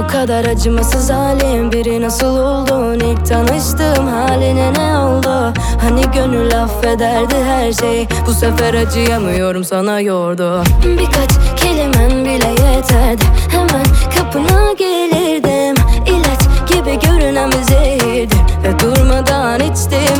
bu kadar acımasız halim? Biri nasıl oldun? İlk tanıştığım haline ne oldu? Hani gönül affederdi her şey, bu sefer acıyamıyorum, sana yordu. Birkaç kelimen bile yeterdi, hemen kapına gelirdim. İlaç gibi görünen bir zehirdi ve durmadan içtim.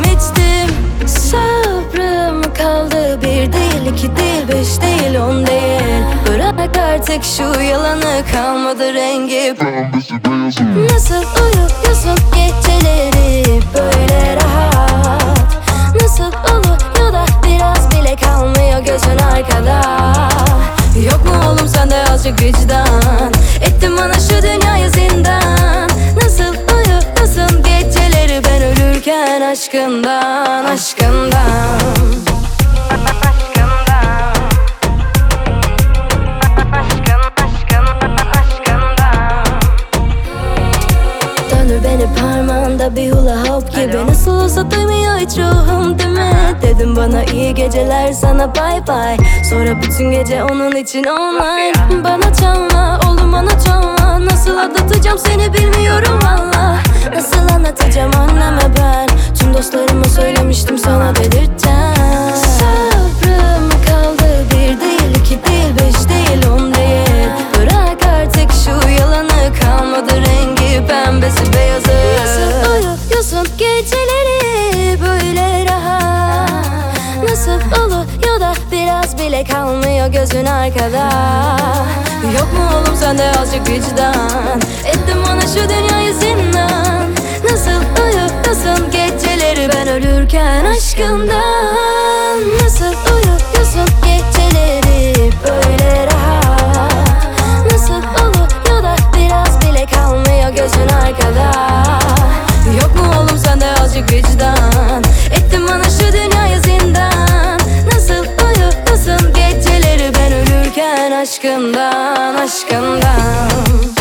Sabrım kaldı, bir değil, iki değil, beş değil, 10 değil. Bırak artık şu yalanı, kalmadı rengi pembesi beyazı. Nasıl uyuyorsun geceleri böyle rahat? Nasıl oluyor da biraz bile kalmıyor gözün arkada? Yok mu oğlum sende azıcık vicdan? Ettin bana şu dünyayı zindan. Nasıl uyuyorsun geceleri ben ölürken aşkından, aşkından. Döndür beni parmağında bir hula hop gibi. Nasıl olsa duymuyor hiç ruhum değil mi? Dedim bana iyi geceler, sana bye bye. Sonra bütün gece onun için online. Bana çalma oğlum, bana çalma. Nasıl aldatacağım seni bilmiyorum valla. Nasıl anlatacağım anneme ben? Tüm dostlarıma söylemiştim, sana belirteceğim. Sabrım kaldı, bir değil, iki değil, beş değil, 10 değil. Bırak artık şu yalanı, kalmadı rengi pembesi beyazı. Nasıl uyuyorsun geceleri böyle rahat? Nasıl oluyor da biraz bile kalmıyor gözün arkada? Yok mu oğlum sende azıcık vicdan? Ettim bana şu dünyayı zindan. Nasıl uyuyorsun geceleri ben ölürken aşkından? Nasıl uyuyorsun geceleri böyle rahat? Nasıl oluyor da biraz bile kalmıyor gözün arkada? Yok mu oğlum sende azıcık vicdan? Ettin bana şu dünyayı zindan. Nasıl uyuyorsun geceleri ben ölürken aşkından, aşkından.